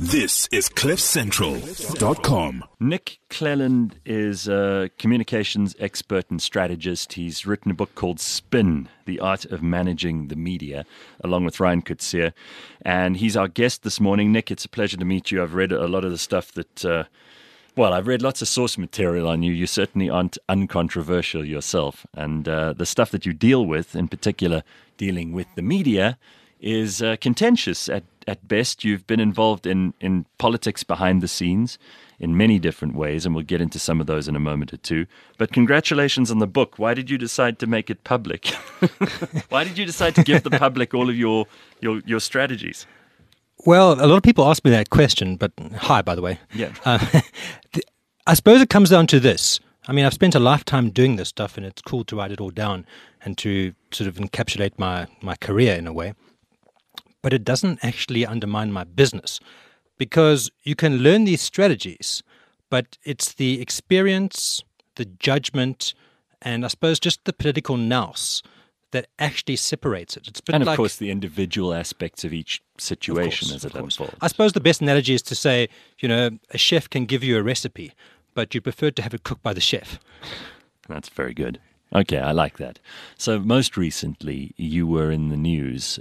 This is CliffCentral.com. Nick Cleland is a communications expert and strategist. He's written a book called Spin, The Art of Managing the Media, along with Ryan Coetzee. And he's our guest this morning. Nick, it's a pleasure to meet you. I've read a lot of the stuff that, I've read lots of source material on you. You certainly aren't uncontroversial yourself. And the stuff that you deal with, in particular dealing with the media, is contentious at best. You've been involved in politics behind the scenes in many different ways, and we'll get into some of those in a moment or two. But congratulations on the book. Why did you decide to make it public? Why did you decide to give the public all of your strategies? Well, a lot of people ask me that question, but hi, by the way. Yeah. I suppose it comes down to this. I mean, I've spent a lifetime doing this stuff, and it's cool to write it all down and to sort of encapsulate my career in a way. But it doesn't actually undermine my business, because you can learn these strategies, but it's the experience, the judgment, and I suppose just the political nous that actually separates it. It's a bit and of course the individual aspects of each situation as it unfolds. I suppose the best analogy is to say, a chef can give you a recipe, but you prefer to have it cooked by the chef. That's very good. Okay, I like that. So most recently, you were in the news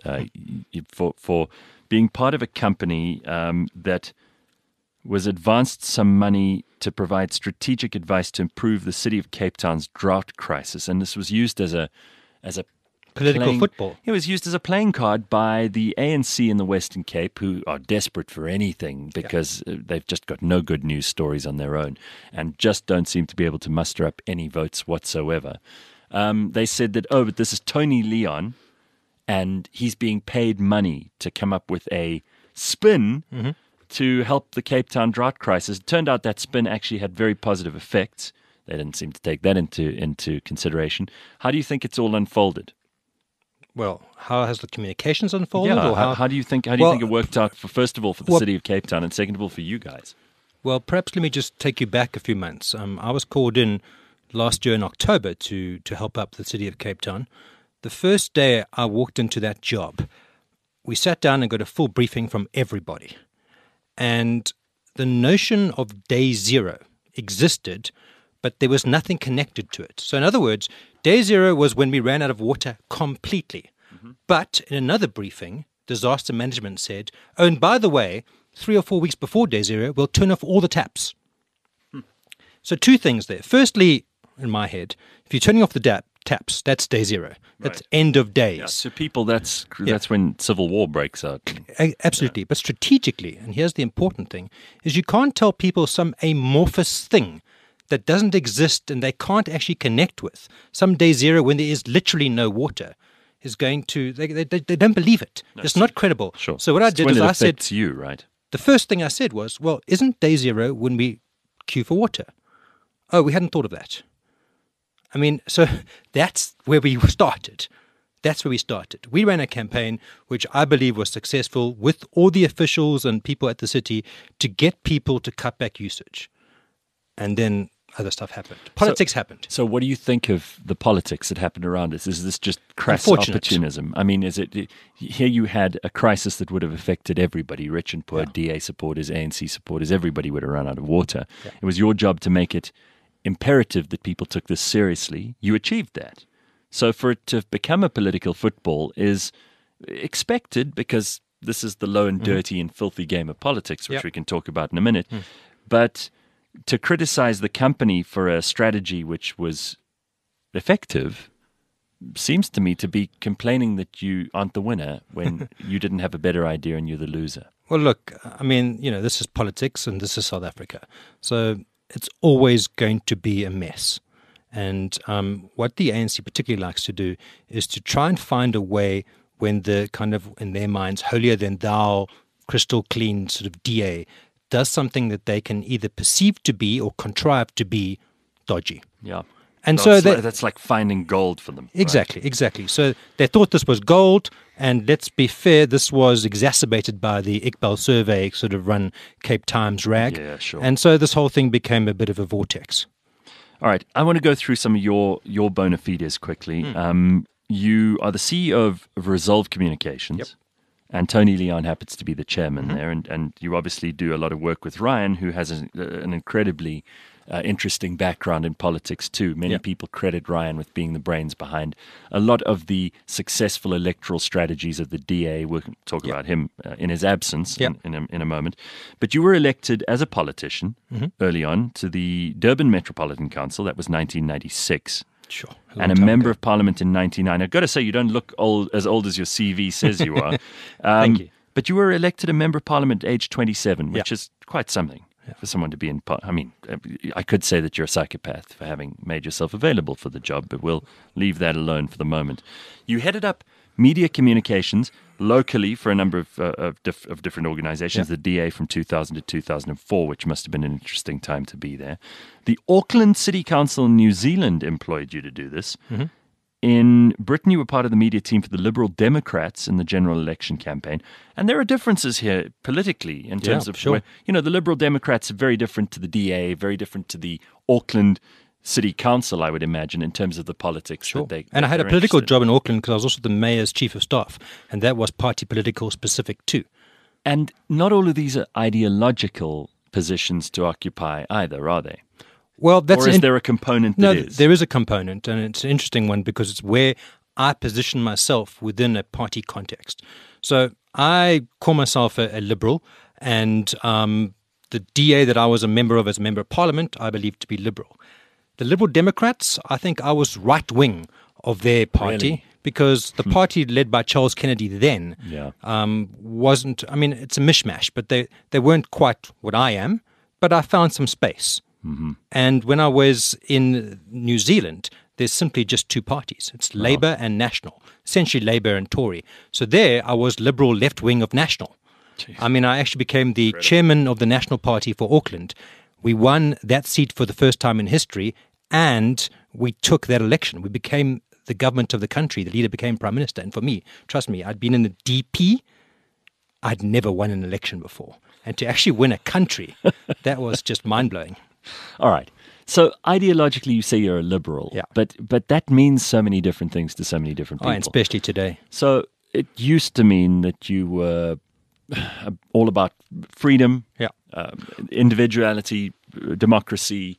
for being part of a company that was advanced some money to provide strategic advice to improve the city of Cape Town's drought crisis, and this was used as a political football. It was used as a playing card by the ANC in the Western Cape, who are desperate for anything because they've just got no good news stories on their own and just don't seem to be able to muster up any votes whatsoever. They said that, but this is Tony Leon, and he's being paid money to come up with a spin to help the Cape Town drought crisis. It turned out that spin actually had very positive effects. They didn't seem to take that into consideration. How do you think it's all unfolded? Well, how has the communications unfolded? Yeah, or how do you think it worked out, first of all, for the city of Cape Town, and second of all, for you guys? Well, perhaps let me just take you back a few months. I was called in last year in October to help up the city of Cape Town. The first day I walked into that job, we sat down and got a full briefing from everybody. And the notion of day zero existed, but there was nothing connected to it. So in other words, day zero was when we ran out of water completely. But in another briefing, disaster management said, and by the way, 3 or 4 weeks before day zero, we'll turn off all the taps. So two things there. Firstly, in my head, if you're turning off the taps, that's day zero. That's end of days. Yeah, so people, that's when civil war breaks out. Absolutely. Yeah. But strategically, and here's the important thing, is you can't tell people some amorphous thing that doesn't exist and they can't actually connect with. Some day zero when there is literally no water is going to, they don't believe it. No, it's not credible. Sure. So what I did is I said, to you, right? The first thing I said was, well, isn't day zero when we queue for water? Oh, we hadn't thought of that. I mean, so that's where we started. We ran a campaign which I believe was successful with all the officials and people at the city to get people to cut back usage. And then other stuff happened. Politics happened. So what do you think of the politics that happened around us? Is this just crass opportunism? I mean, is it here you had a crisis that would have affected everybody, rich and poor, DA supporters, ANC supporters, everybody would have run out of water. Yeah. It was your job to make it imperative that people took this seriously. You achieved that. So for it to become a political football is expected, because this is the low and dirty and filthy game of politics, which we can talk about in a minute. But to criticize the company for a strategy which was effective seems to me to be complaining that you aren't the winner when you didn't have a better idea and you're the loser. Well, look, I mean, this is politics and this is South Africa. So it's always going to be a mess. And what the ANC particularly likes to do is to try and find a way when the kind of, in their minds, holier than thou, crystal clean sort of DA does something that they can either perceive to be or contrive to be dodgy. Yeah. And so that's that's like finding gold for them. Exactly, right? Exactly. So they thought this was gold, and let's be fair, this was exacerbated by the Iqbal survey sort of run Cape Times rag. Yeah, sure. And so this whole thing became a bit of a vortex. All right. I want to go through some of your bona fides quickly. You are the CEO of Resolve Communications. Yep. And Tony Leon happens to be the chairman there. And you obviously do a lot of work with Ryan, who has an incredibly interesting background in politics too. Many people credit Ryan with being the brains behind a lot of the successful electoral strategies of the DA. We'll talk about him in his absence in a moment. But you were elected as a politician early on to the Durban Metropolitan Council. That was 1996. Sure. And a member of parliament in 99. I've got to say, you don't look as old as your CV says you are. Thank you. But you were elected a member of parliament at age 27, which is quite something for someone to be in. I mean, I could say that you're a psychopath for having made yourself available for the job, but we'll leave that alone for the moment. You headed up media communications locally for a number of different organizations, the DA from 2000 to 2004, which must have been an interesting time to be there. The Auckland City Council in New Zealand employed you to do this. In Britain, you were part of the media team for the Liberal Democrats in the general election campaign. And there are differences here politically in terms of where, the Liberal Democrats are very different to the DA, very different to the Auckland City Council, I would imagine, in terms of the politics that they. And I had a political job in Auckland because I was also the mayor's chief of staff, and that was party political specific too. And not all of these are ideological positions to occupy either, are they? Well, that's or is there a component that is? There is a component, and it's an interesting one because it's where I position myself within a party context. So I call myself a liberal, and the DA that I was a member of as a member of parliament, I believe to be liberal. The Liberal Democrats, I think I was right-wing of their party because the party led by Charles Kennedy then wasn't, I mean, it's a mishmash, but they weren't quite what I am, but I found some space. And when I was in New Zealand, there's simply just two parties. It's Labour and National, essentially Labour and Tory. So there I was Liberal left-wing of National. Jeez. I mean, I actually became the chairman of the National Party for Auckland. We won that seat for the first time in history, and we took that election. We became the government of the country. The leader became prime minister. And for me, trust me, I'd been in the DP. I'd never won an election before. And to actually win a country, that was just mind-blowing. All right. So ideologically, you say you're a liberal, but that means so many different things to so many different people. And especially today. So it used to mean that you were all about freedom, individuality, democracy,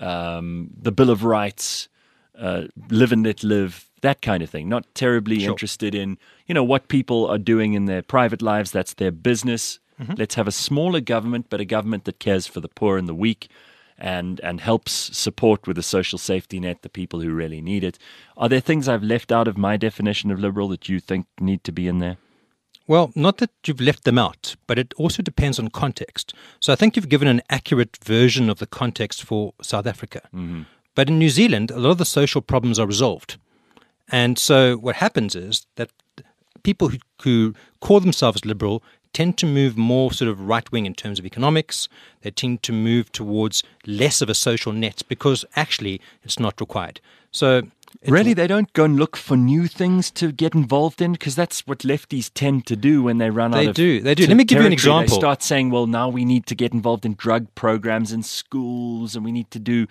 the Bill of Rights, live and let live, that kind of thing. Not terribly interested in, what people are doing in their private lives. That's their business. Let's have a smaller government, but a government that cares for the poor and the weak and helps support with a social safety net the people who really need it. Are there things I've left out of my definition of liberal that you think need to be in there? Well, not that you've left them out, but it also depends on context. So I think you've given an accurate version of the context for South Africa. But in New Zealand, a lot of the social problems are resolved. And so what happens is that people who call themselves liberal tend to move more sort of right-wing in terms of economics. They tend to move towards less of a social net because actually it's not required. So really, they don't go and look for new things to get involved in? Because that's what lefties tend to do when they run out of They do. Let me give you an example. They start saying, well, now we need to get involved in drug programs in schools, and we need to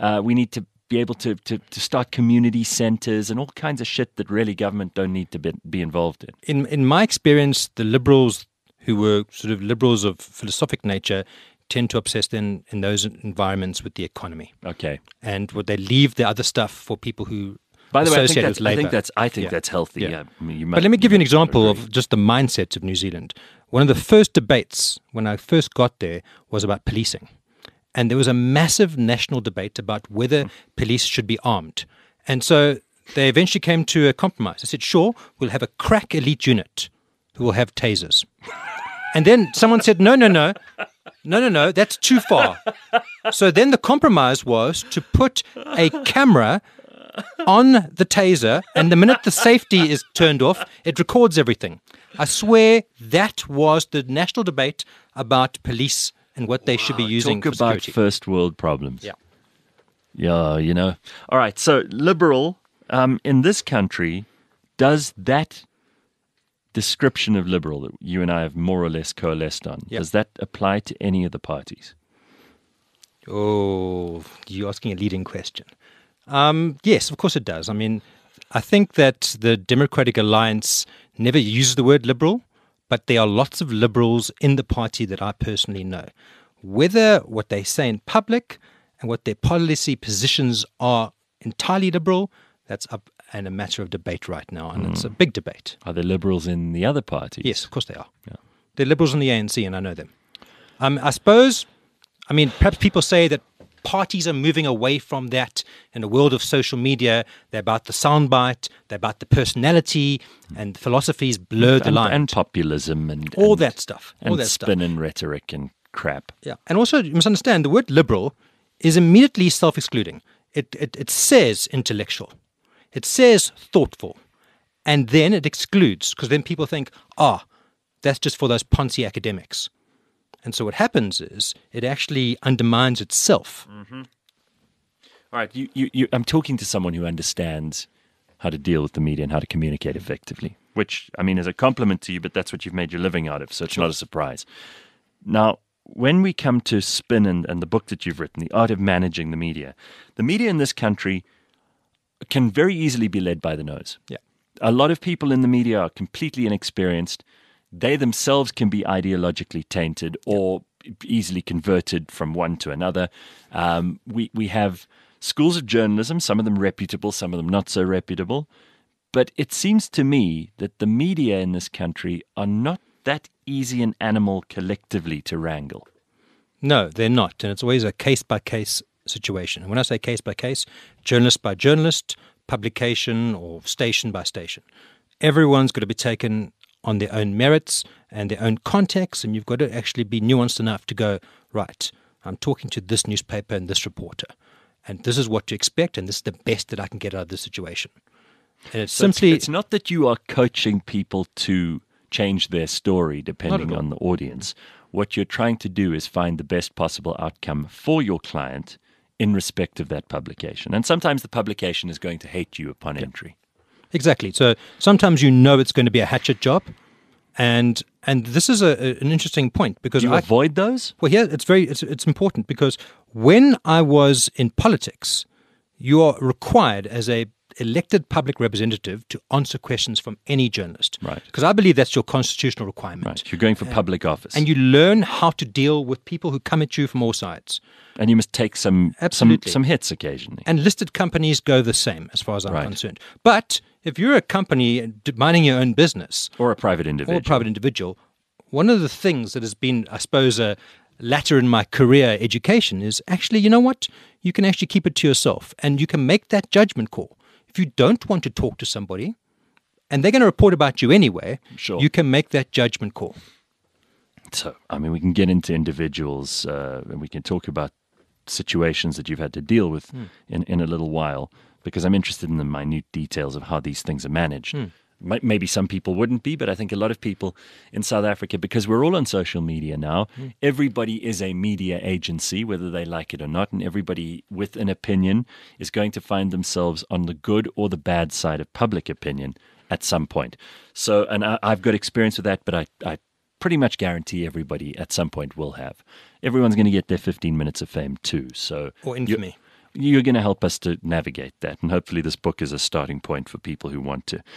be able to start community centers and all kinds of shit that really government don't need to be involved in. In my experience, the liberals who were sort of liberals of philosophic nature tend to obsess in those environments with the economy. Okay. And would they leave the other stuff for people who By the way, associate with Labour? I think that's healthy. Yeah. I mean, but let me give you an example of just the mindset of New Zealand. One of the first debates when I first got there was about policing. And there was a massive national debate about whether police should be armed. And so they eventually came to a compromise. They said, sure, we'll have a crack elite unit who will have tasers. And then someone said, no, that's too far. So then the compromise was to put a camera on the taser, and the minute the safety is turned off, it records everything. I swear that was the national debate about police and what they should be using for security. Talk about first world problems. Yeah, All right, so liberal in this country, does that description of liberal that you and I have more or less coalesced on, does that apply to any of the parties? Oh, you're asking a leading question. Yes, of course it does. I mean, I think that the Democratic Alliance never uses the word liberal, but there are lots of liberals in the party that I personally know. Whether what they say in public and what their policy positions are entirely liberal, that's up and a matter of debate right now, and it's a big debate. Are there liberals in the other parties? Yes, of course they are. Yeah. They're liberals in the ANC, and I know them. I suppose, perhaps people say that parties are moving away from that in the world of social media. They're about the soundbite, they're about the personality, and philosophies blur the line. And populism and all that stuff. And all that spin stuff. and rhetoric and crap. Yeah. And also, you must understand, the word liberal is immediately self-excluding. It says intellectual. It says thoughtful. And then it excludes, because then people think, that's just for those Ponzi academics. And so what happens is it actually undermines itself. Mm-hmm. All right, I'm talking to someone who understands how to deal with the media and how to communicate effectively, which, is a compliment to you, but that's what you've made your living out of, so it's not a surprise. Now, when we come to Spin and the book that you've written, The Art of Managing the Media in this country can very easily be led by the nose. Yeah. A lot of people in the media are completely inexperienced. They themselves can be ideologically tainted or easily converted from one to another. We have schools of journalism, some of them reputable, some of them not so reputable. But it seems to me that the media in this country are not that easy an animal collectively to wrangle. No, they're not. And it's always a case-by-case situation. And when I say case-by-case, journalist by journalist, publication or station by station. Everyone's got to be taken on their own merits and their own context, and you've got to actually be nuanced enough to go, right, I'm talking to this newspaper and this reporter, and this is what to expect, and this is the best that I can get out of this situation. And it's simply... It's not that you are coaching people to change their story depending on the audience. What you're trying to do is find the best possible outcome for your client in respect of that publication. And sometimes the publication is going to hate you upon entry. Exactly. So sometimes it's going to be a hatchet job, and this is an interesting point because Do you avoid those? Well, yeah, it's important because when I was in politics, you are required as a elected public representative to answer questions from any journalist. Right. Because I believe that's your constitutional requirement. Right. You're going for public office. And you learn how to deal with people who come at you from all sides. And you must take some hits occasionally. And listed companies go the same as far as I'm concerned. But if you're a company minding your own business. Or a private individual. One of the things that has been, I suppose, a latter in my career education is actually, you know what? You can actually keep it to yourself and you can make that judgment call. If you don't want to talk to somebody and they're going to report about you anyway, you can make that judgment call. So, we can get into individuals and we can talk about situations that you've had to deal with in a little while, because I'm interested in the minute details of how these things are managed. Maybe some people wouldn't be, but I think a lot of people in South Africa, because we're all on social media now, everybody is a media agency, whether they like it or not, and everybody with an opinion is going to find themselves on the good or the bad side of public opinion at some point. So, and I've got experience with that, but I pretty much guarantee everybody at some point will have. Everyone's going to get their 15 minutes of fame too. So, or infamy. You're going to help us to navigate that, and hopefully this book is a starting point for people who want to.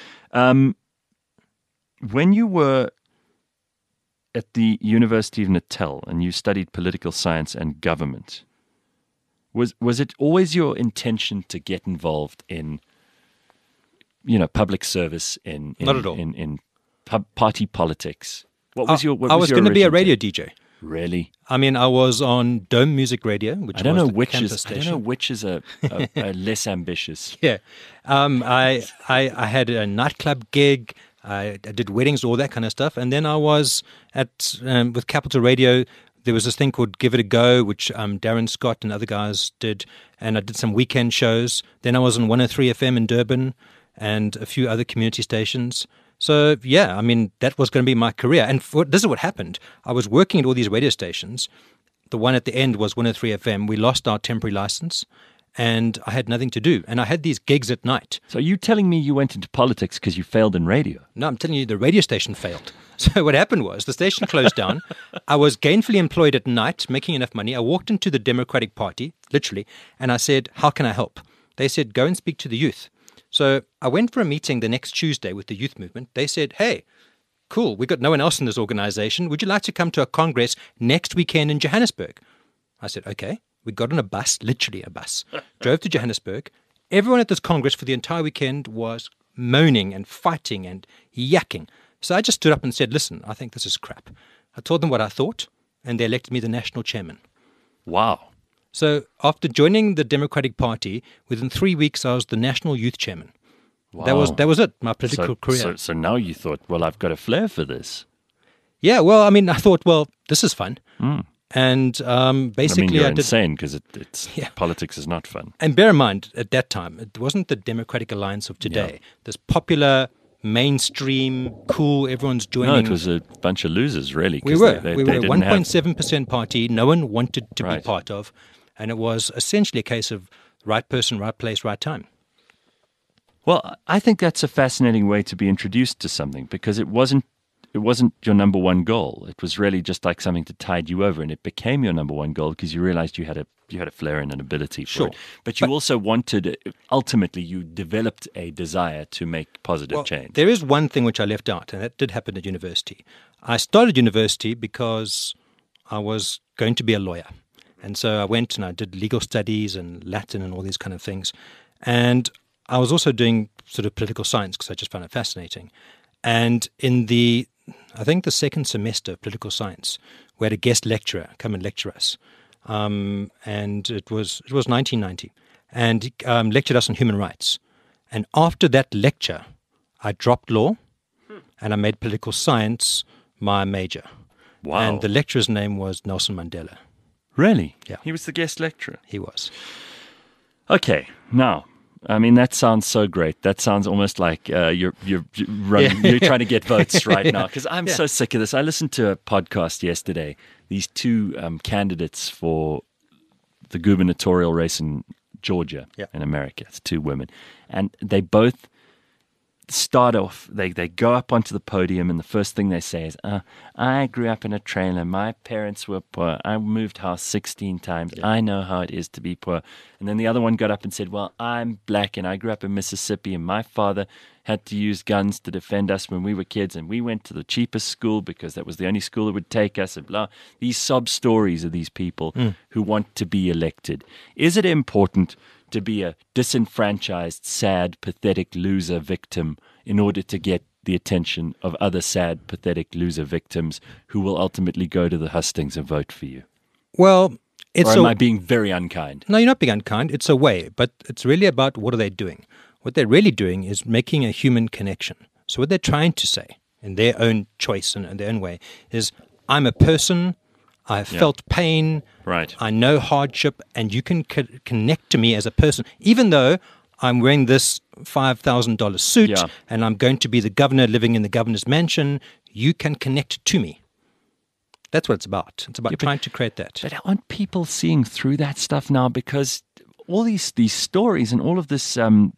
When you were at the University of Natal and you studied political science and government, was it always your intention to get involved in, public service Not at all. in party politics? What was your? I was going to be a radio DJ. Really? I was on Dome Music Radio, which I don't was know the which campus is. station. I don't know which is a less ambitious. Yeah, I had a nightclub gig. I did weddings, all that kind of stuff, and then I was at with Capital Radio. There was this thing called Give It a Go, which Darren Scott and other guys did, and I did some weekend shows. Then I was on 103 FM in Durban and a few other community stations. So, yeah, that was going to be my career. And this is what happened. I was working at all these radio stations. The one at the end was 103 FM. We lost our temporary license, and I had nothing to do. And I had these gigs at night. So are you telling me you went into politics because you failed in radio? No, I'm telling you the radio station failed. So what happened was the station closed down. I was gainfully employed at night, making enough money. I walked into the Democratic Party, literally, and I said, how can I help? They said, go and speak to the youth. So I went for a meeting the next Tuesday with the youth movement. They said, hey, cool. We've got no one else in this organization. Would you like to come to a congress next weekend in Johannesburg? I said, okay. We got on a bus, literally a bus, drove to Johannesburg. Everyone at this congress for the entire weekend was moaning and fighting and yakking. So I just stood up and said, listen, I think this is crap. I told them what I thought, and they elected me the national chairman. Wow. So after joining the Democratic Party, within 3 weeks, I was the national youth chairman. Wow. That was it, my political career. So now you thought, well, I've got a flair for this. Yeah, well, I mean, I thought, well, this is fun. And basically, you're I did. insane because politics is not fun. And bear in mind, at that time, it wasn't the Democratic Alliance of today. This popular, mainstream, cool, everyone's joining. No, it was a bunch of losers, really. We were. They We were a didn't have- 1.7% party no one wanted to be Right. part of. And it was essentially a case of right person, right place, right time. Well, I think that's a fascinating way to be introduced to something because it wasn't your number one goal. It was really just like something to tide you over, and it became your number one goal because you realized you had a flair and an ability for it. But you also wanted, ultimately, you developed a desire to make positive change. There is one thing which I left out, and that did happen at university. I started university because I was going to be a lawyer. And so I went and I did legal studies and Latin and all these kind of things. And I was also doing sort of political science because I just found it fascinating. And in I think the second semester of political science, we had a guest lecturer come and lecture us. And it was 1990. And he lectured us on human rights. And after that lecture, I dropped law and I made political science my major. Wow. And the lecturer's name was Nelson Mandela. Really? Yeah. He was the guest lecturer. He was. Okay, now, I mean, that sounds so great. That sounds almost like you're trying to get votes right now because I'm so sick of this. I listened to a podcast yesterday. These two candidates for the gubernatorial race in Georgia in America. It's two women. And they both start off, they go up onto the podium and the first thing they say is, I grew up in a trailer. My parents were poor. I moved house 16 times. I know how it is to be poor. And then the other one got up and said, well, I'm black and I grew up in Mississippi and my father had to use guns to defend us when we were kids and we went to the cheapest school because that was the only school that would take us and blah. These sob stories of these people who want to be elected. Is it important to be a disenfranchised, sad, pathetic loser victim in order to get the attention of other sad, pathetic loser victims who will ultimately go to the hustings and vote for you? Well, or am I being very unkind? No, you're not being unkind. It's a way, but it's really about what are they doing. What they're really doing is making a human connection. So what they're trying to say in their own choice and in their own way is, I'm a person, I've felt pain, right. I know hardship, and you can connect to me as a person, even though I'm wearing this $5,000 suit and I'm going to be the governor living in the governor's mansion. You can connect to me. That's what it's about. It's about trying to create that. But aren't people seeing through that stuff now? Because all these stories and all of this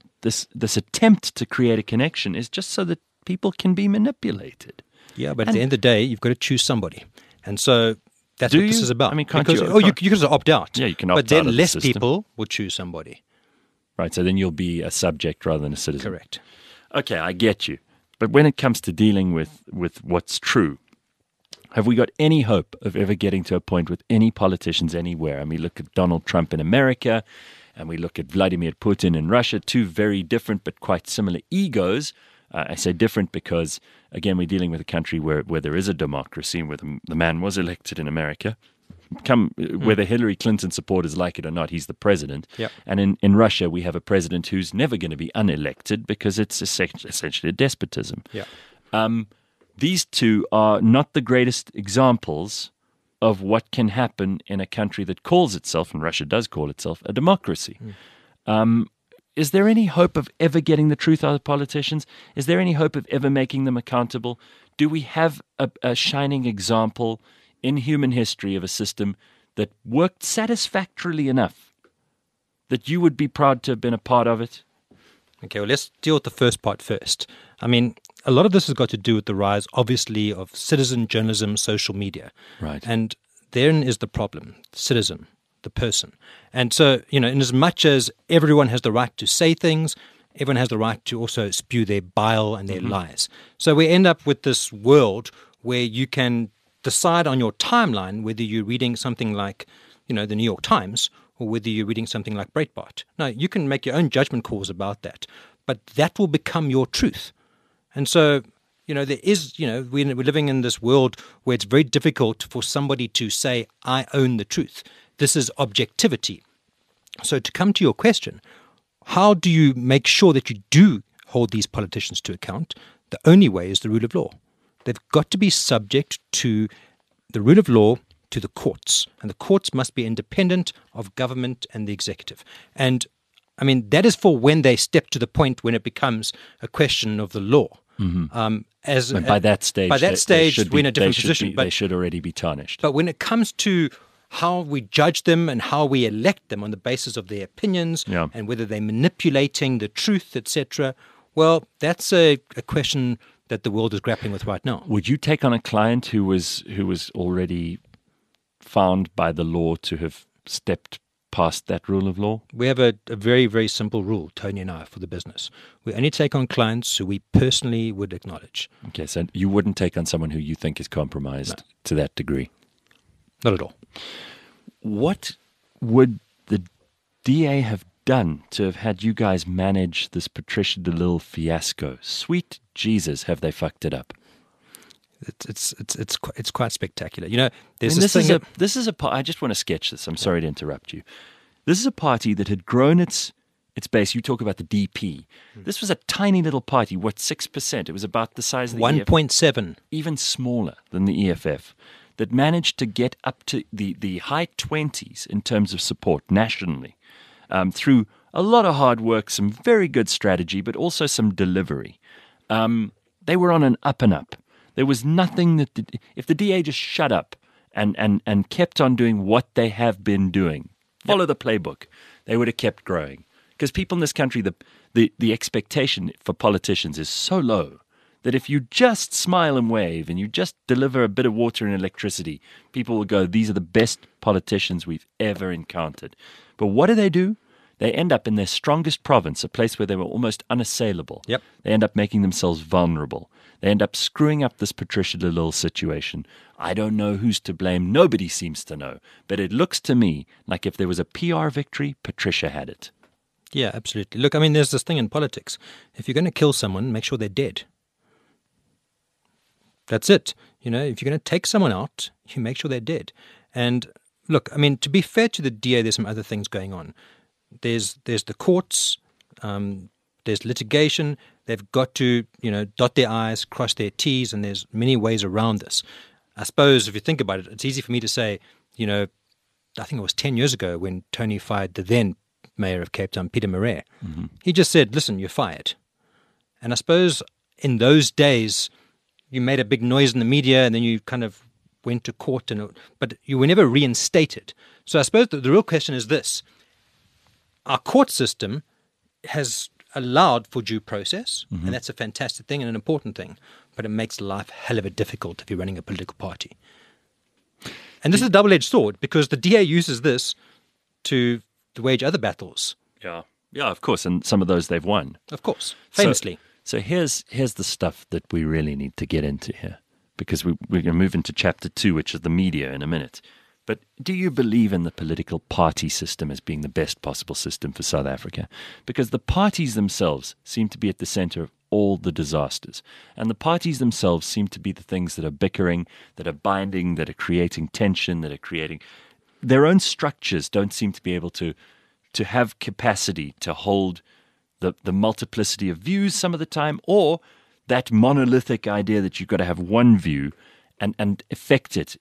this attempt to create a connection is just so that people can be manipulated. Yeah, but at the end of the day, you've got to choose somebody. And so that's what this is about. I mean, can't because, you? You can just opt out. Yeah, you can opt out. But then of the less system. people will choose somebody. Right, so then you'll be a subject rather than a citizen. Correct. Okay, I get you. But when it comes to dealing with what's true, have we got any hope of ever getting to a point with any politicians anywhere? I mean, look at Donald Trump in America, and we look at Vladimir Putin in Russia, two very different but quite similar egos. I say different because, again, we're dealing with a country where there is a democracy, where the man was elected in America. Whether Hillary Clinton supporters like it or not, he's the president. Yep. And in Russia, we have a president who's never going to be unelected because it's essentially a despotism. Yeah. These two are not the greatest examples of what can happen in a country that calls itself, and Russia does call itself, a democracy. Is there any hope of ever getting the truth out of politicians? Is there any hope of ever making them accountable? Do we have a shining example in human history of a system that worked satisfactorily enough that you would be proud to have been a part of it? Okay, well, let's deal with the first part first. I mean, a lot of this has got to do with the rise, obviously, of citizen journalism, social media. Right. And therein is the problem, citizen, the person. And so, in as much as everyone has the right to say things, everyone has the right to also spew their bile and their lies. So we end up with this world where you can decide on your timeline whether you're reading something like, the New York Times or whether you're reading something like Breitbart. Now, you can make your own judgment calls about that, but that will become your truth. And so, there is, we're living in this world where it's very difficult for somebody to say, I own the truth. This is objectivity. So to come to your question, how do you make sure that you do hold these politicians to account? The only way is the rule of law. They've got to be subject to the rule of law, to the courts, and the courts must be independent of government and the executive. And that is for when they step to the point when it becomes a question of the law. And by that stage, we're in a different position. They should already be tarnished. But when it comes to how we judge them and how we elect them on the basis of their opinions and whether they're manipulating the truth, etc., well, that's a question that the world is grappling with right now. Would you take on a client who was already found by the law to have stepped past that rule of law? We have a very, very simple rule, Tony and I, for the business. We only take on clients who we personally would acknowledge. Okay, so you wouldn't take on someone who you think is compromised to that degree? Not at all. What would the DA have done to have had you guys manage this Patricia de Lille fiasco? Sweet Jesus, have they fucked it up? It's quite spectacular. There's this is a I just want to sketch this. I'm sorry to interrupt you. This is a party that had grown its base. You talk about the DP. This was a tiny little party. What, 6%? It was about the size of the 1.7, even smaller than the EFF. That managed to get up to the high 20s in terms of support nationally through a lot of hard work, some very good strategy, but also some delivery. They were on an up and up. There was nothing if the DA just shut up and kept on doing what they have been doing, follow the playbook, they would have kept growing. Because people in this country, the expectation for politicians is so low that if you just smile and wave and you just deliver a bit of water and electricity, people will go, these are the best politicians we've ever encountered. But what do? They end up in their strongest province, a place where they were almost unassailable. Yep. They end up making themselves vulnerable. They end up screwing up this Patricia de Lille situation. I don't know who's to blame. Nobody seems to know. But it looks to me like if there was a PR victory, Patricia had it. Yeah, absolutely. Look, there's this thing in politics. If you're going to kill someone, make sure they're dead. That's it. If you're going to take someone out, you make sure they're dead. And look, to be fair to the DA, there's some other things going on. There's the courts, there's litigation. They've got to, dot their I's, cross their T's, and there's many ways around this. I suppose if you think about it, it's easy for me to say, I think it was 10 years ago when Tony fired the then mayor of Cape Town, Peter Murray. Mm-hmm. He just said, listen, you're fired. And I suppose in those days, you made a big noise in the media and then you kind of went to court, but you were never reinstated. So I suppose the real question is this. Our court system has allowed for due process, and that's a fantastic thing and an important thing, but it makes life hell of a difficult if you're running a political party. And this is a double-edged sword because the DA uses this to wage other battles. Yeah, of course, and some of those they've won. Of course, famously. So here's the stuff that we really need to get into here, because we're going to move into chapter 2, which is the media, in a minute. But do you believe in the political party system as being the best possible system for South Africa? Because the parties themselves seem to be at the center of all the disasters. And the parties themselves seem to be the things that are bickering, that are binding, that are creating tension, that are creating... Their own structures don't seem to be able to have capacity to hold the multiplicity of views some of the time, or that monolithic idea that you've got to have one view and affect it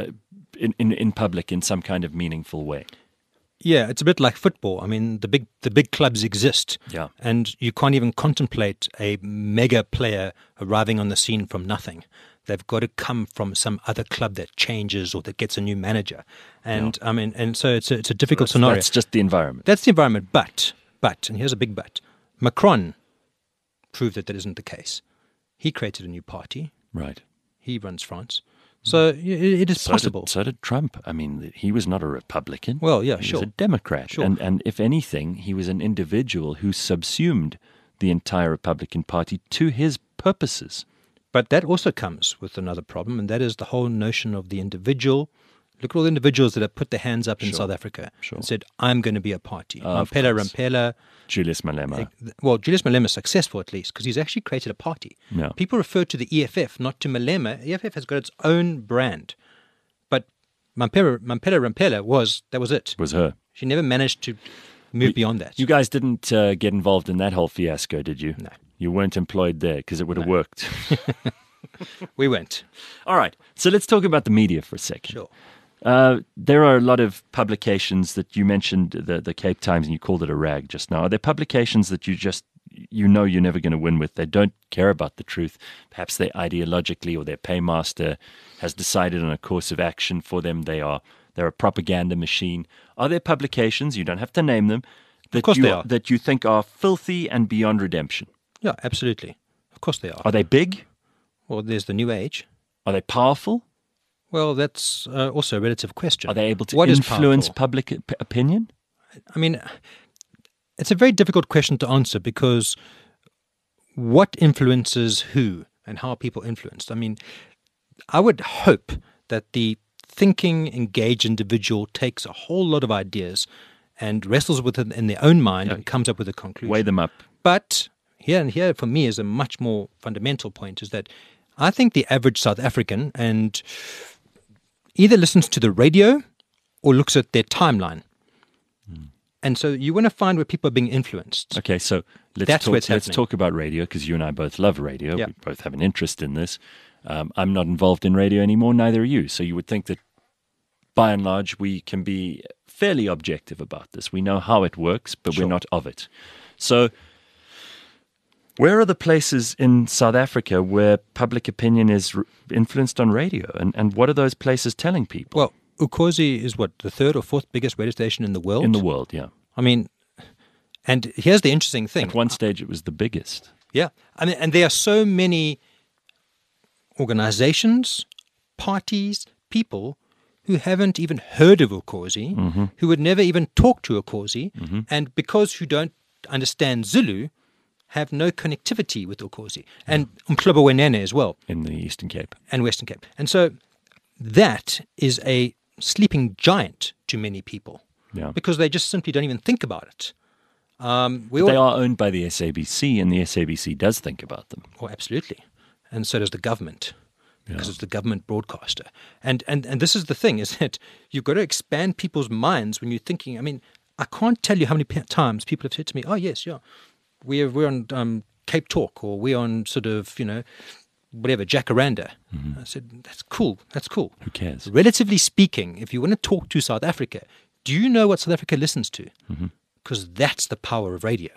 in public in some kind of meaningful way. Yeah, it's a bit like football. The big clubs exist, and you can't even contemplate a mega player arriving on the scene from nothing. They've got to come from some other club that changes or that gets a new manager, and so it's a difficult scenario. That's just the environment. That's the environment, but and here's a big but. Macron proved that isn't the case. He created a new party. Right. He runs France. So it is possible. So did Trump. He was not a Republican. Well, yeah, he sure. was a Democrat. Sure. And if anything, he was an individual who subsumed the entire Republican Party to his purposes. But that also comes with another problem, and that is the whole notion of the individual. Look at all the individuals that have put their hands up in South Africa and said, I'm going to be a party. Rampela. Julius Malema. Well, Julius Malema is successful at least because he's actually created a party. Yeah. People refer to the EFF, not to Malema. EFF has got its own brand. But Rampela was it. Was her. She never managed to move beyond that. You guys didn't get involved in that whole fiasco, did you? No. You weren't employed there because it would have worked. We went. All right. So let's talk about the media for a second. Sure. There are a lot of publications that you mentioned, the Cape Times, and you called it a rag just now. Are there publications that you know you're never going to win with? They don't care about the truth. Perhaps they ideologically or their paymaster has decided on a course of action for them. They're a propaganda machine. Are there publications, you don't have to name them, that you think are filthy and beyond redemption? Yeah, absolutely. Of course they are. Are they big? Well, there's the New Age. Are they powerful? Well, that's also a relative question. Are they able to influence public opinion? I mean, it's a very difficult question to answer because what influences who and how are people influenced? I mean, I would hope that the thinking, engaged individual takes a whole lot of ideas and wrestles with it in their own mind and comes up with a conclusion. Weigh them up. But here for me is a much more fundamental point is that I think the average South African and either listens to the radio or looks at their timeline. And so you want to find where people are being influenced. Okay, so let's talk about radio because you and I both love radio. Yeah. We both have an interest in this. I'm not involved in radio anymore, neither are you. So you would think that by and large we can be fairly objective about this. We know how it works, but we're not of it. So where are the places in South Africa where public opinion is influenced on radio? And what are those places telling people? Well, Ukhozi is the third or fourth biggest radio station in the world? In the world, yeah. I mean, and here's the interesting thing. At one stage it was the biggest. Yeah. I mean, and there are so many organizations, parties, people who haven't even heard of Ukhozi, who would never even talk to Ukhozi, and because who don't understand Zulu, have no connectivity with Ukhozi. And Umhlobo Wenene as well. In the Eastern Cape. And Western Cape. And so that is a sleeping giant to many people. Yeah. Because they just simply don't even think about it. They are owned by the SABC, and the SABC does think about them. Oh, absolutely. And so does the government, because it's the government broadcaster. And this is the thing, is that you've got to expand people's minds when you're thinking. I mean, I can't tell you how many times people have said to me, oh, yes, yeah, we're on Cape Talk, or we're on sort of, whatever, Jacaranda. I said, that's cool. Who cares? Relatively speaking, if you want to talk to South Africa, do you know what South Africa listens to? Because that's the power of radio.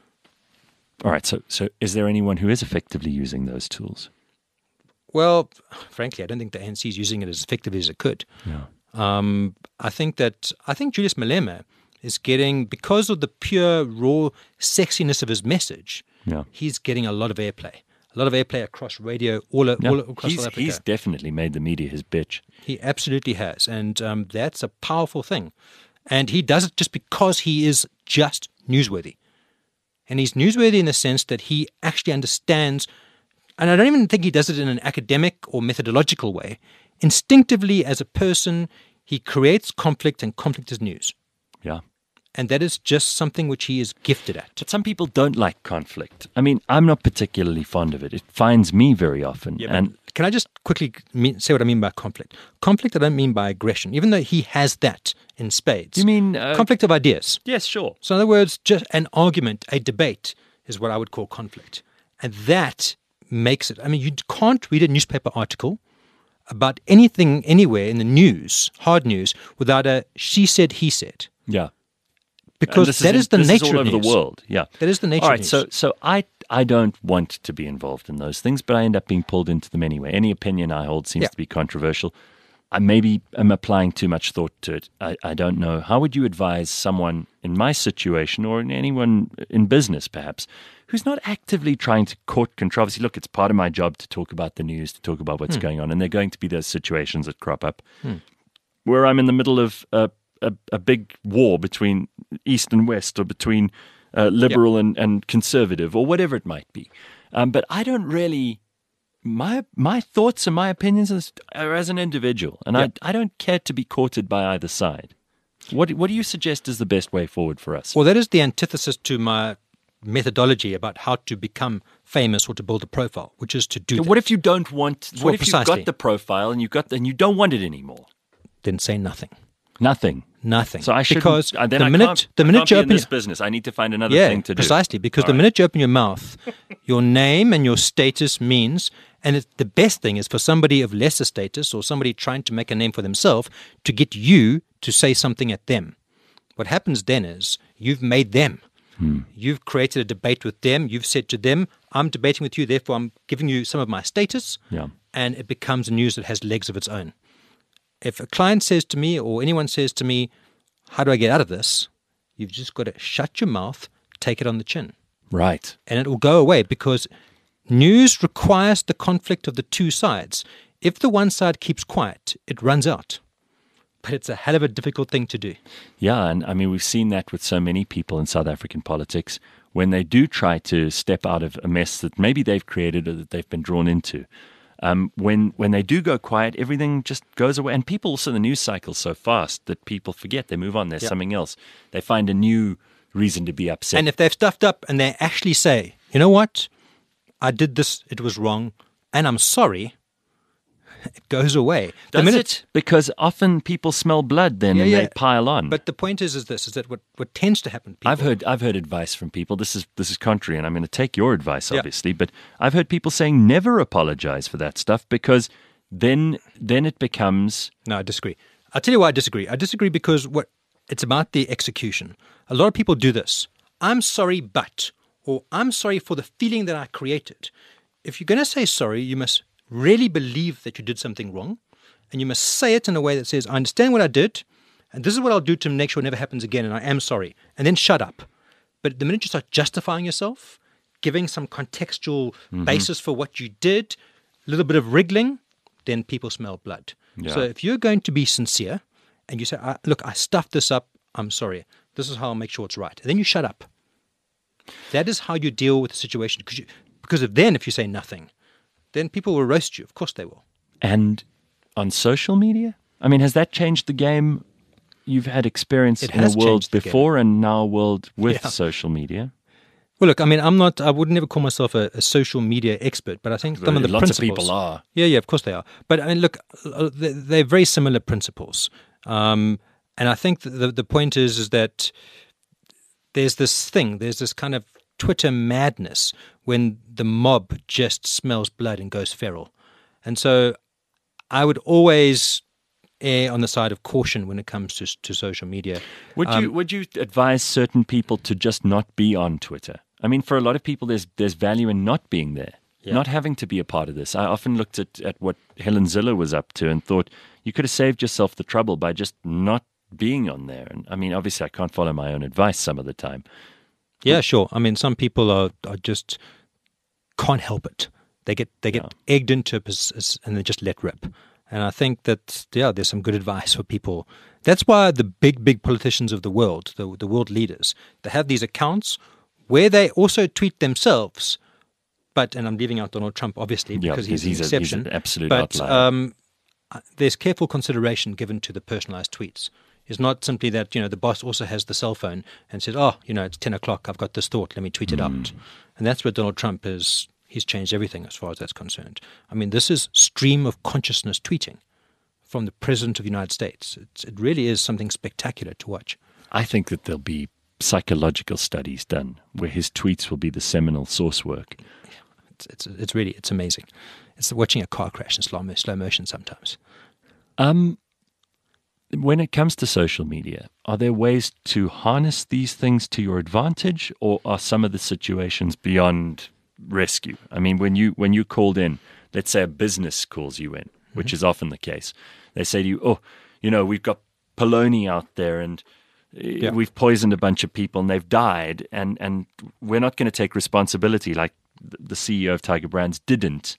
All right. So is there anyone who is effectively using those tools? Well, frankly, I don't think the ANC is using it as effectively as it could. Yeah. I think Julius Malema is getting, because of the pure, raw sexiness of his message, he's getting a lot of airplay. A lot of airplay across radio, all across South Africa. He's definitely made the media his bitch. He absolutely has. And that's a powerful thing. And he does it just because he is just newsworthy. And he's newsworthy in the sense that he actually understands, and I don't even think he does it in an academic or methodological way. Instinctively, as a person, he creates conflict, and conflict is news. Yeah. And that is just something which he is gifted at. But some people don't like conflict. I mean, I'm not particularly fond of it. It finds me very often. Yeah, and can I just quickly say what I mean by conflict? Conflict I don't mean by aggression, even though he has that in spades. You mean conflict of ideas? Yes, sure. So in other words, just an argument, a debate is what I would call conflict. And that makes it, I mean, you can't read a newspaper article about anything anywhere in the news, hard news, without a she said, he said. Yeah. Because that is the nature all of over news. The world. Yeah, that is the nature. All right, of news. so I don't want to be involved in those things, but I end up being pulled into them anyway. Any opinion I hold seems to be controversial. I maybe am applying too much thought to it. I don't know. How would you advise someone in my situation, or anyone in business perhaps, who's not actively trying to court controversy? Look, it's part of my job to talk about the news, to talk about what's going on, and there are going to be those situations that crop up where I'm in the middle of a big war between East and West, or between liberal and conservative, or whatever it might be. But I don't really. My thoughts and my opinions are as an individual, and I don't care to be courted by either side. What do you suggest is the best way forward for us? Well, that is the antithesis to my methodology about how to become famous or to build a profile, which is to do What if you don't want? Well, What if you've precisely. got the profile and you don't want it anymore? Then say nothing. Nothing. Nothing. So I should because then the I minute can't, the I minute can't you be in open this business, I need to find another yeah, thing to do. precisely because All the right. minute you open your mouth, your name and your status means, and the best thing is for somebody of lesser status or somebody trying to make a name for themselves to get you to say something at them. What happens then is you've made them. You've created a debate with them. You've said to them, I'm debating with you, therefore I'm giving you some of my status. Yeah. And it becomes news that has legs of its own. If a client says to me or anyone says to me, how do I get out of this? You've just got to shut your mouth, take it on the chin. Right. And it will go away because news requires the conflict of the two sides. If the one side keeps quiet, it runs out. But it's a hell of a difficult thing to do. Yeah, and I mean, we've seen that with so many people in South African politics when they do try to step out of a mess that maybe they've created or that they've been drawn into. When they do go quiet, everything just goes away. And people also, the news cycle's so fast that people forget. They move on. There's something else. They find a new reason to be upset. And if they've stuffed up and they actually say, you know what, I did this, it was wrong, and I'm sorry, it goes away. Does it? Because often people smell blood then and they pile on. But the point is that what tends to happen, people, I've heard advice from people. This is contrary, and I'm going to take your advice, obviously. But I've heard people saying never apologize for that stuff because then it becomes. No, I disagree. I'll tell you why I disagree. I disagree because it's about the execution. A lot of people do this. I'm sorry, but, or I'm sorry for the feeling that I created. If you're going to say sorry, you must really believe that you did something wrong, and you must say it in a way that says, I understand what I did, and this is what I'll do to make sure it never happens again, and I am sorry. And then shut up. But the minute you start justifying yourself, giving some contextual basis for what you did, a little bit of wriggling, then people smell blood. Yeah. So if you're going to be sincere, and you say, look, I stuffed this up, I'm sorry. This is how I'll make sure it's right. And then you shut up. That is how you deal with the situation. Because if you say nothing, then people will roast you. Of course they will. And on social media? I mean, has that changed the game? You've had experience It in a has world changed the before and now a world with Yeah. social media. Well, look, I mean, I would never call myself a social media expert, but I think some of the Lots principles. of people are. Yeah, of course they are. But I mean, look, they're very similar principles. And I think the point is that there's this kind of Twitter madness when the mob just smells blood and goes feral. And so I would always err on the side of caution when it comes to social media. Would you advise certain people to just not be on Twitter? I mean, for a lot of people, there's value in not being there, not having to be a part of this. I often looked at what Helen Ziller was up to and thought you could have saved yourself the trouble by just not being on there. And I mean, obviously, I can't follow my own advice some of the time. Yeah, sure. I mean, some people are just can't help it. They get egged into and they just let rip. And I think that there's some good advice for people. That's why the big politicians of the world, the world leaders, they have these accounts where they also tweet themselves. And I'm leaving out Donald Trump obviously because he's an exception. He's an absolute but outlier. There's careful consideration given to the personalized tweets. It's not simply that, the boss also has the cell phone and says, it's 10 o'clock, I've got this thought, let me tweet it out. And that's where Donald Trump is. He's changed everything as far as that's concerned. I mean, this is stream of consciousness tweeting from the President of the United States. It really is something spectacular to watch. I think that there'll be psychological studies done where his tweets will be the seminal source work. It's amazing. It's watching a car crash in slow motion sometimes. When it comes to social media, are there ways to harness these things to your advantage, or are some of the situations beyond rescue? I mean, when you called in, let's say a business calls you in, which is often the case. They say to you, we've got polony out there and we've poisoned a bunch of people and they've died and we're not going to take responsibility like the CEO of Tiger Brands didn't.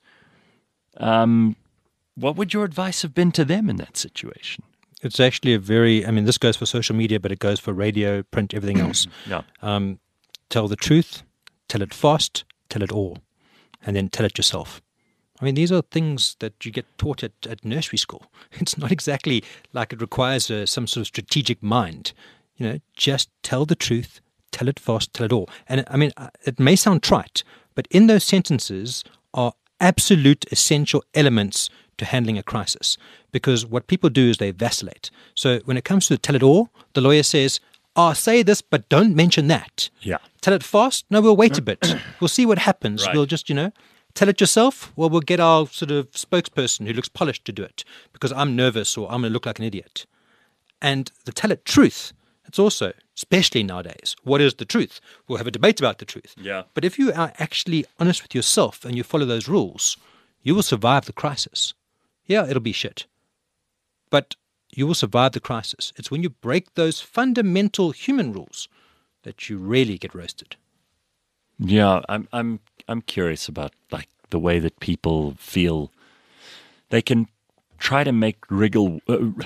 What would your advice have been to them in that situation? It's actually this goes for social media, but it goes for radio, print, everything else. Yeah. tell the truth, tell it fast, tell it all, and then tell it yourself. I mean, these are things that you get taught at nursery school. It's not exactly like it requires some sort of strategic mind. Just tell the truth, tell it fast, tell it all. And I mean, it may sound trite, but in those sentences are absolute essential elements to handling a crisis. Because what people do is they vacillate. So when it comes to tell it all, the lawyer says, say this, but don't mention that. Yeah. Tell it fast? No, we'll wait a bit. We'll see what happens. Right. We'll just, tell it yourself? Well, we'll get our sort of spokesperson who looks polished to do it because I'm nervous or I'm going to look like an idiot. And the tell it truth, it's also, especially nowadays, what is the truth? We'll have a debate about the truth. Yeah. But if you are actually honest with yourself and you follow those rules, you will survive the crisis. Yeah, it'll be shit. But you will survive the crisis. It's when you break those fundamental human rules that you really get roasted. Yeah, I'm curious about like the way that people feel they can try to make wiggle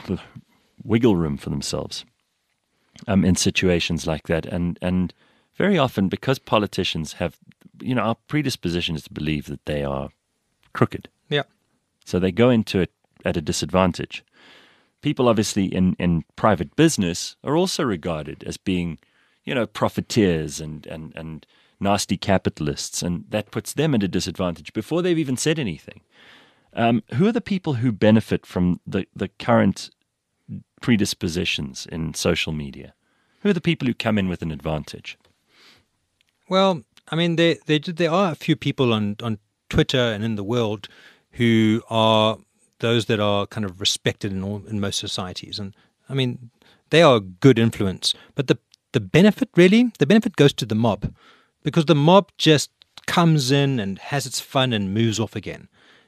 room for themselves in situations like that, and very often because politicians have, our predisposition is to believe that they are crooked. Yeah. So they go into it at a disadvantage. People obviously in private business are also regarded as being, profiteers and nasty capitalists, and that puts them at a disadvantage before they've even said anything. Who are the people who benefit from the current predispositions in social media? Who are the people who come in with an advantage? Well, I mean, there are a few people on Twitter and in the world who are those that are kind of respected in most societies. And I mean, they are a good influence. But the benefit goes to the mob, because the mob just comes in and has its fun and moves off again.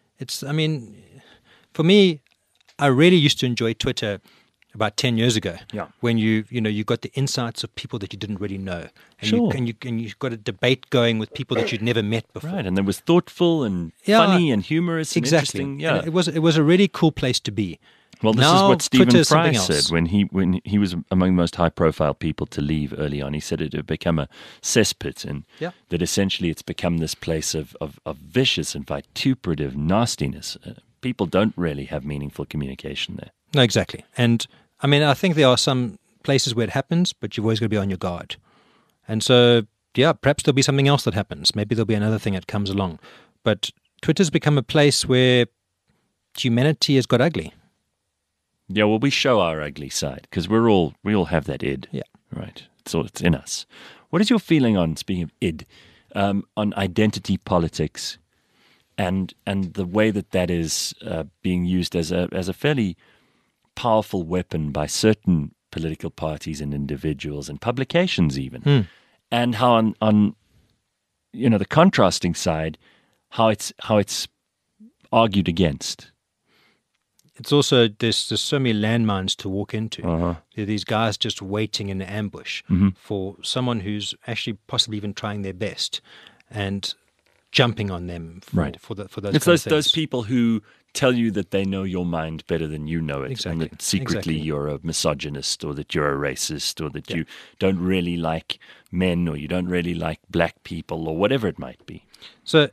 For me, I really used to enjoy Twitter about 10 years ago. Yeah. When you got the insights of people that you didn't really know. And Sure. you got a debate going with people that you'd never met before. Right, and it was thoughtful and funny and humorous and interesting. Yeah. And it was a really cool place to be. Well, this is Now, what Stephen Twitter is Fry something said else. when he was among the most high-profile people to leave early on. He said it had become a cesspit, and that essentially it's become this place of vicious and vituperative nastiness. People don't really have meaningful communication there. No, exactly. And I mean, I think there are some places where it happens, but you've always got to be on your guard. And so, perhaps there'll be something else that happens. Maybe there'll be another thing that comes along. But Twitter's become a place where humanity has got ugly. Yeah, well, we show our ugly side because we all have that id. Yeah. Right. It's in us. What is your feeling on, speaking of id, on identity politics and the way that is being used as a fairly powerful weapon by certain political parties and individuals and publications even, and how on the contrasting side, how it's argued against. It's also there's so many landmines to walk into. Uh-huh. There are these guys just waiting in ambush for someone who's actually possibly even trying their best and jumping on them for those. It's kind of those things. people who tell you that they know your mind better than you know it, Exactly. and that secretly you're a misogynist or that you're a racist or that you don't really like men or you don't really like black people or whatever it might be. So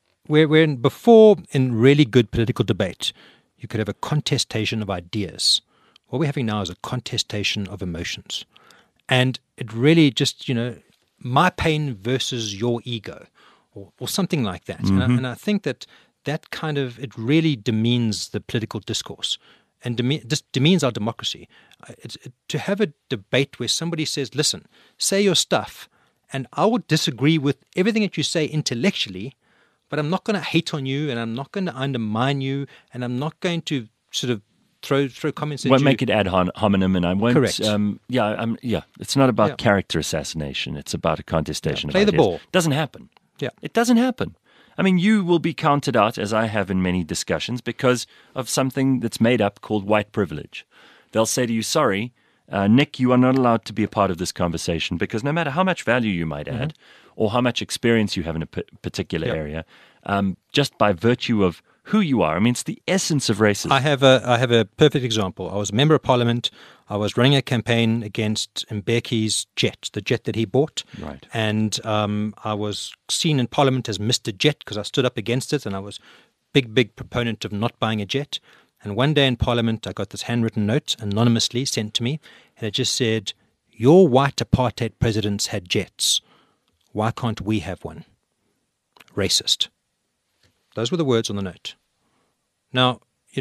before in really good political debate, you could have a contestation of ideas. What we're having now is a contestation of emotions. And it really just, my pain versus your ego or something like that. And I think that kind of, it really demeans the political discourse and just demeans our democracy. To have a debate where somebody says, listen, say your stuff, and I will disagree with everything that you say intellectually, but I'm not going to hate on you, and I'm not going to undermine you, and I'm not going to sort of throw comments at you. Won't make it ad hominem, and I won't. Correct. It's not about character assassination. It's about a contestation. Play of the ideas. ball. Doesn't happen. Yeah. It doesn't happen. I mean, you will be counted out, as I have in many discussions, because of something that's made up called white privilege. They'll say to you, sorry, Nick, you are not allowed to be a part of this conversation because no matter how much value you might add or how much experience you have in a particular area, just by virtue of who you are. I mean, it's the essence of racism. I have a perfect example. I was a member of parliament. I was running a campaign against Mbeki's jet, the jet that he bought. Right. And I was seen in parliament as Mr. Jet because I stood up against it, and I was big proponent of not buying a jet. And one day in parliament, I got this handwritten note anonymously sent to me, and it just said, "Your white apartheid presidents had jets. Why can't we have one? Racist." Those were the words on the note. Now,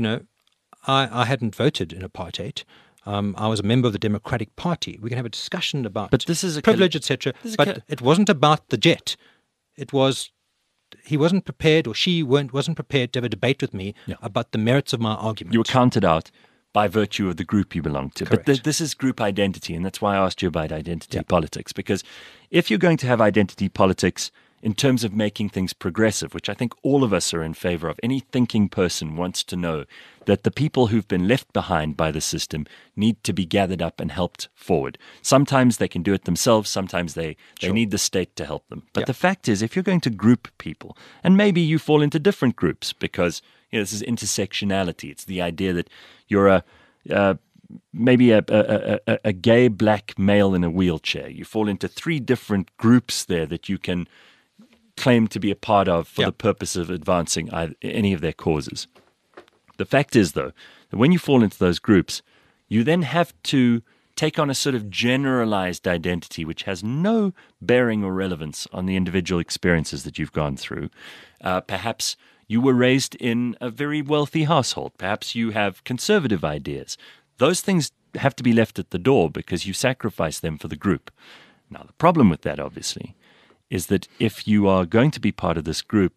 I hadn't voted in apartheid. I was a member of the Democratic Party. We can have a discussion about privilege, etc. But it wasn't about the jet. It was he wasn't prepared, or she wasn't prepared to have a debate with me about the merits of my argument. You were counted out by virtue of the group you belong to. Correct. But this is group identity, and that's why I asked you about identity politics. Because if you're going to have identity politics in terms of making things progressive, which I think all of us are in favor of, any thinking person wants to know that the people who've been left behind by the system need to be gathered up and helped forward. Sometimes they can do it themselves. Sometimes they need the state to help them. But the fact is, if you're going to group people, and maybe you fall into different groups because this is intersectionality. It's the idea that you're maybe a gay black male in a wheelchair. You fall into 3 different groups there that you can claim to be a part of for the purpose of advancing any of their causes. The fact is, though, that when you fall into those groups, you then have to take on a sort of generalized identity which has no bearing or relevance on the individual experiences that you've gone through. Perhaps you were raised in a very wealthy household. Perhaps you have conservative ideas. Those things have to be left at the door because you sacrifice them for the group. Now, the problem with that, obviously, is that if you are going to be part of this group,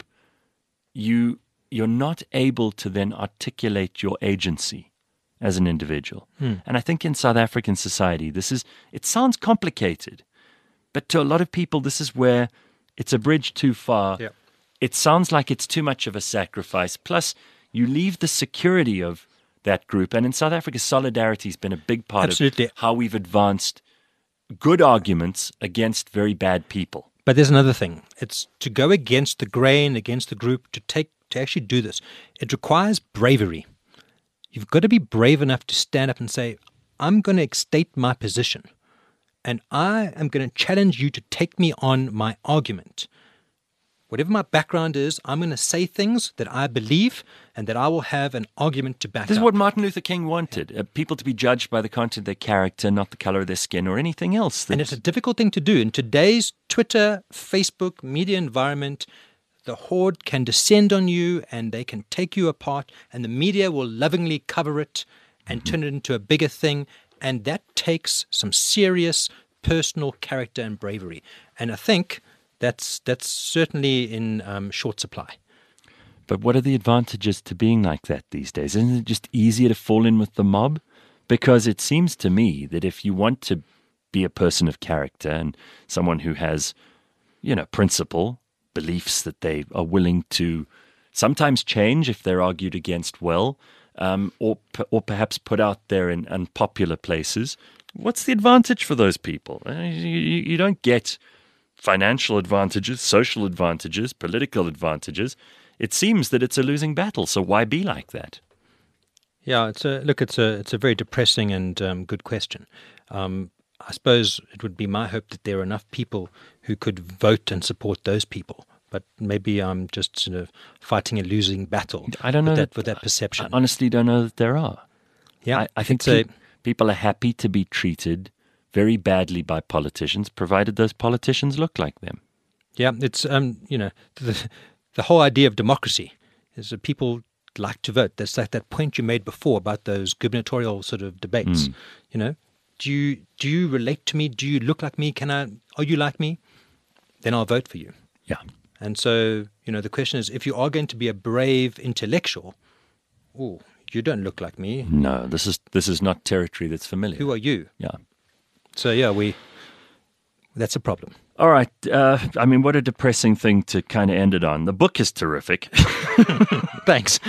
you're not able to then articulate your agency as an individual. And I think in South African society, it sounds complicated, but to a lot of people, this is where it's a bridge too far. Yeah. It sounds like it's too much of a sacrifice. Plus, you leave the security of that group. And in South Africa, solidarity has been a big part of how we've advanced good arguments against very bad people. But there's another thing. It's to go against the grain, against the group, to actually do this. It requires bravery. You've got to be brave enough to stand up and say, I'm going to state my position, and I am going to challenge you to take me on my argument. Whatever my background is, I'm going to say things that I believe and that I will have an argument to back up. This is what Martin Luther King wanted, people to be judged by the content of their character, not the color of their skin or anything else. And it's a difficult thing to do. In today's Twitter, Facebook, media environment, the horde can descend on you and they can take you apart, and the media will lovingly cover it and turn it into a bigger thing. And that takes some serious personal character and bravery. And I think that's certainly in short supply. But what are the advantages to being like that these days? Isn't it just easier to fall in with the mob? Because it seems to me that if you want to be a person of character and someone who has, principle, beliefs that they are willing to sometimes change if they're argued against well, or perhaps put out there in unpopular places, what's the advantage for those people? You don't get financial advantages, social advantages, political advantages. It seems that it's a losing battle. So why be like that? Yeah, it's a very depressing and good question. I suppose it would be my hope that there are enough people who could vote and support those people. But maybe I'm just sort of fighting a losing battle. I don't know with that perception. I honestly don't know that there are. Yeah, I think people are happy to be treated very badly by politicians, provided those politicians look like them. Yeah, it's the whole idea of democracy is that people like to vote. That's like that point you made before about those gubernatorial sort of debates. Do you relate to me? Do you look like me? Are you like me? Then I'll vote for you. Yeah. And so, the question is, if you are going to be a brave intellectual, you don't look like me. No, this is not territory that's familiar. Who are you? Yeah. So, that's a problem. All right. What a depressing thing to kind of end it on. The book is terrific. Thanks.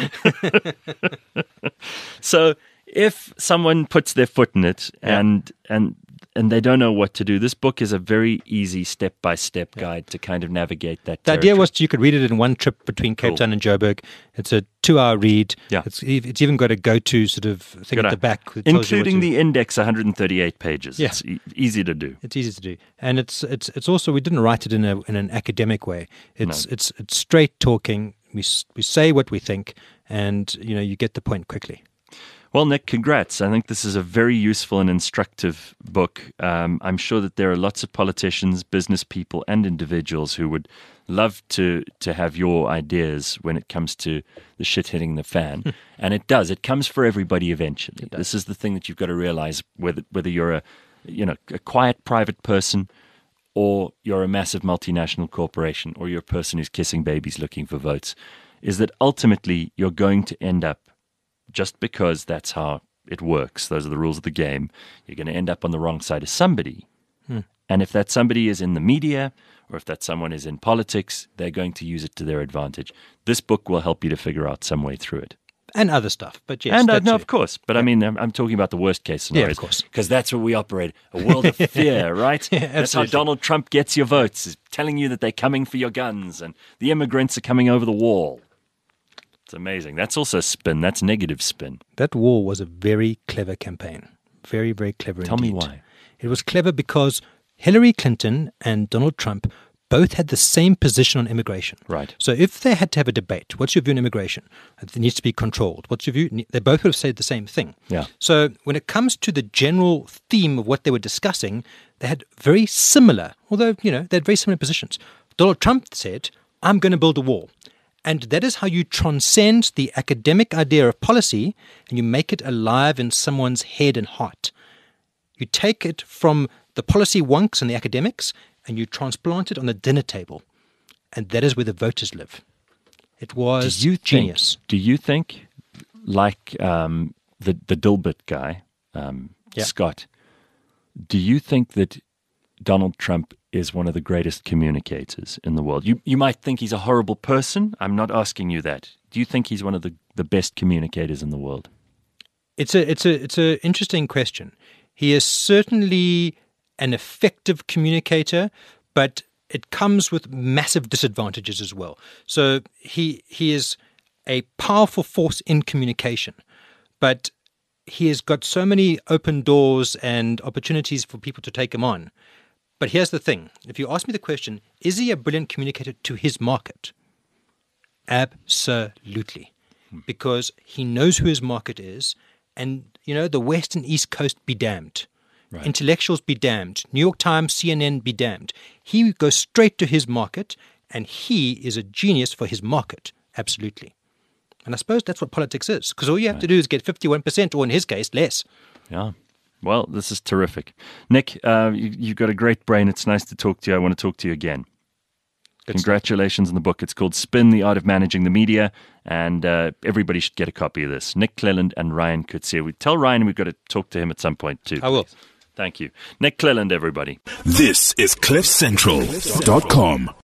So if someone puts their foot in it and and they don't know what to do. This book is a very easy step-by-step guide to kind of navigate that. The idea was you could read it in one trip between Cape Town and Joburg. It's a 2-hour read. Yeah. It's even got a go-to sort of thing at the back. Including the index, 138 pages. Yeah. It's easy to do. It's easy to do. And it's also, we didn't write it in an academic way. It's straight talking. We say what we think, and you get the point quickly. Well, Nick, congrats. I think this is a very useful and instructive book. I'm sure that there are lots of politicians, business people, and individuals who would love to have your ideas when it comes to the shit hitting the fan. And it does. It comes for everybody eventually. This is the thing that you've got to realize, whether you're a quiet private person, or you're a massive multinational corporation, or you're a person who's kissing babies looking for votes, is that ultimately you're going to end up, just because that's how it works, those are the rules of the game, you're going to end up on the wrong side of somebody. And if that somebody is in the media, or if that someone is in politics, they're going to use it to their advantage. This book will help you to figure out some way through it. And other stuff, but yes. And no, of course. But I mean, I'm talking about the worst case scenarios. Yeah, of course. Because that's where we operate, a world of fear, right? Yeah, that's how Donald Trump gets your votes, is telling you that they're coming for your guns and the immigrants are coming over the wall. It's amazing. That's also spin. That's negative spin. That war was a very clever campaign. Very, very clever indeed. Tell me why. It was clever because Hillary Clinton and Donald Trump both had the same position on immigration. Right. So if they had to have a debate, what's your view on immigration? It needs to be controlled. What's your view? They both would have said the same thing. Yeah. So when it comes to the general theme of what they were discussing, they had very similar, although, they had very similar positions. Donald Trump said, I'm going to build a wall. And that is how you transcend the academic idea of policy and you make it alive in someone's head and heart. You take it from the policy wonks and the academics and you transplant it on the dinner table. And that is where the voters live. It was genius. Do you think, like the Dilbert guy, Scott, do you think that Donald Trump is one of the greatest communicators in the world? You might think he's a horrible person. I'm not asking you that. Do you think he's one of the best communicators in the world? It's a interesting question. He is certainly an effective communicator, but it comes with massive disadvantages as well. So he is a powerful force in communication, but he has got so many open doors and opportunities for people to take him on. But here's the thing. If you ask me the question, is he a brilliant communicator to his market? Absolutely. Because he knows who his market is. And, the West and East Coast be damned. Right. Intellectuals be damned. New York Times, CNN be damned. He goes straight to his market, and he is a genius for his market. Absolutely. And I suppose that's what politics is. Because all you have to do is get 51%, or in his case, less. Yeah. Well, this is terrific. Nick, you've got a great brain. It's nice to talk to you. I want to talk to you again. Congratulations on the book. It's called Spin, The Art of Managing the Media, and everybody should get a copy of this. Nick Cleland and Ryan Coetzee. We tell Ryan we've got to talk to him at some point too. I will. Thank you. Nick Cleland, everybody. This is CliffCentral.com.